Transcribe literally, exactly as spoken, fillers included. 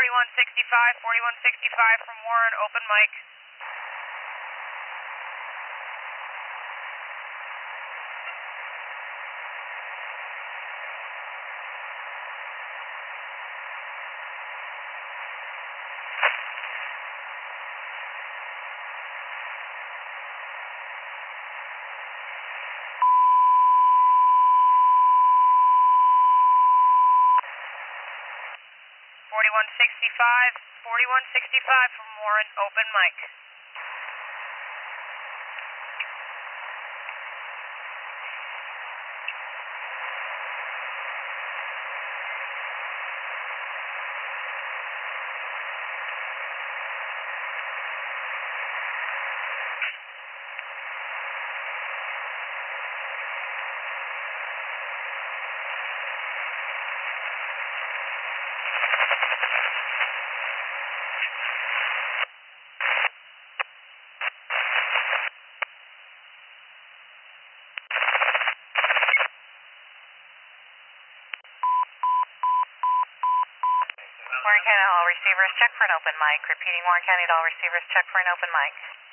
forty-one sixty-five, forty-one sixty-five from Warren, open mic. forty-one sixty-five, forty-one sixty-five from Warren, open mic. Warren County, all receivers, check for an open mic. Repeating, Warren County, all receivers, check for an open mic.